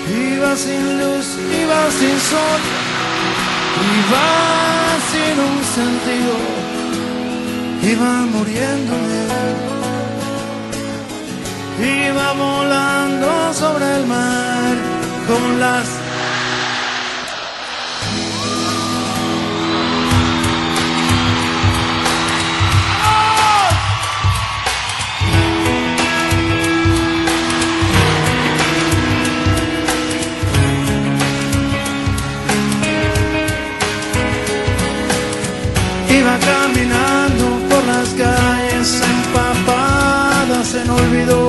Iba sin luz, iba sin sol, iba sin un sentido, iba muriéndome. Iba volando sobre el mar con las... Iba caminando por las calles empapadas en olvido.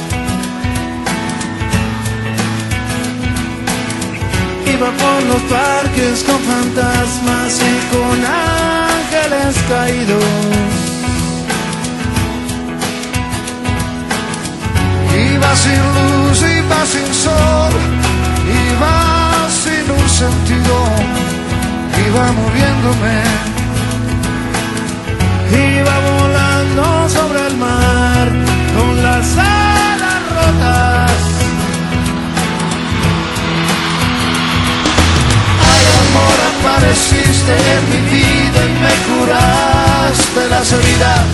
Iba por los parques con fantasmas y con ángeles caídos. Iba sin luz, iba sin sol, iba sin un sentido, iba muriéndome. Iba volando sobre el mar con las alas rotas. Ay, amor, apareciste en mi vida y me curaste las heridas.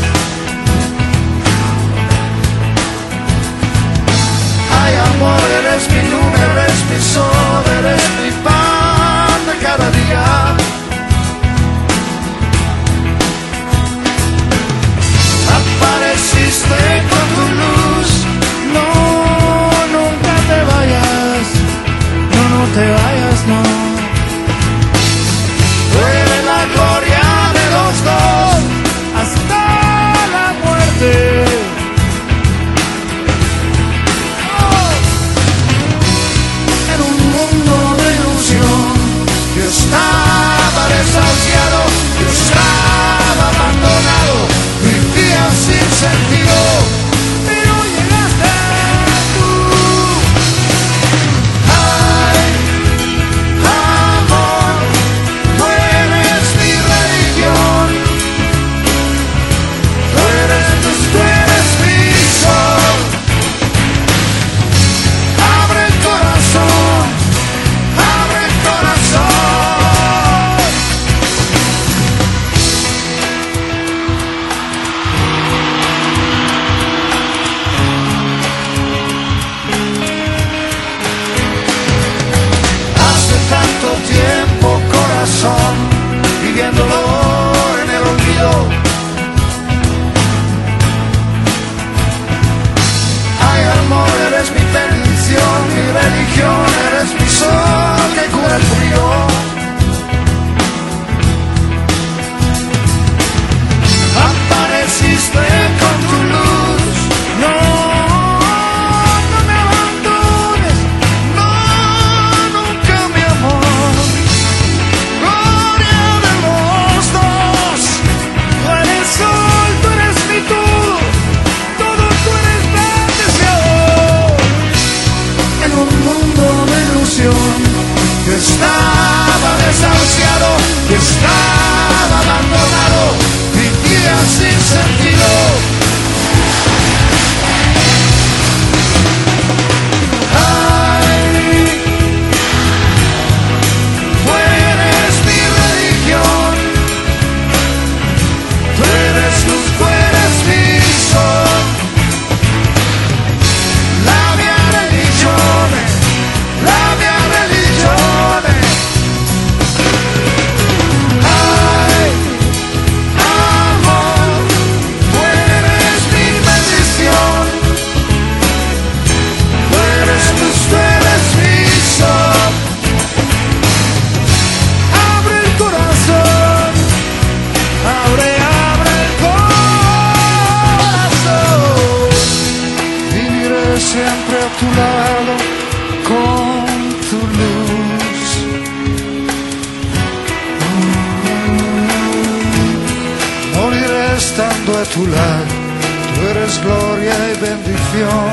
Ay, amor, eres mi luna, eres mi sol, eres mi pan de cada día. Apareciste con tu luz, no, nunca te vayas, no, no te vayas, no. Tú eres la gloria de los dos, hasta la muerte. Oh. En un mundo de ilusión, yo estaba desahuciado, yo estaba abandonado. Sin sentido, pero llegaste tú. Ay, amor, tú eres mi religión. Tú eres mi sol. Abre el corazón, abre el corazón. Tiempo, corazón, viviéndolo en el olvido. Ay, amor, eres mi bendición, mi religión, eres mi sol que cura el frío. Apareciste con tu luz, no. Yo estaba desahuciado, yo estaba abandonado, vivía sin sentido. Ay, tú eres mi religión, tú eres luz, tú eres mi sol. La mia religione, la mia religione. Ay, amor, tú eres mi bendición. Tú eres luz, tú eres mi sol. Abre el corazón, abre el corazón. Viviré siempre a tu lado con tu luz. Moriré estando a tu lado, tú eres gloria y bendición.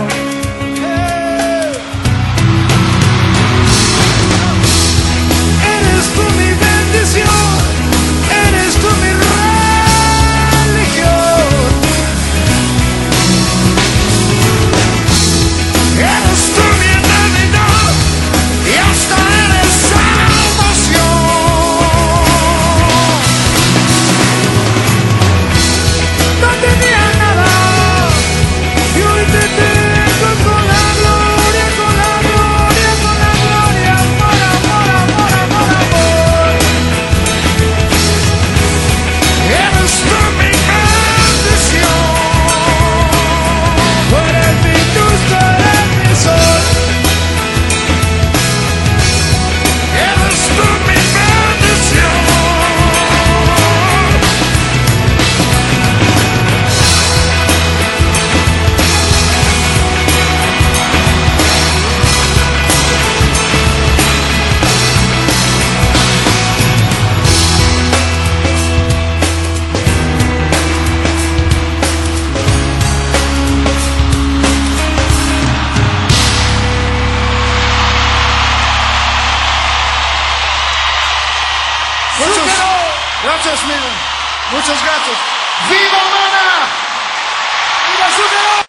Eres tú mi bendición, eres tú mi religión. Eres tú mi eternidad, Gracias, Miriam. Muchas gracias. ¡Viva Mana! ¡Viva Zuccarello!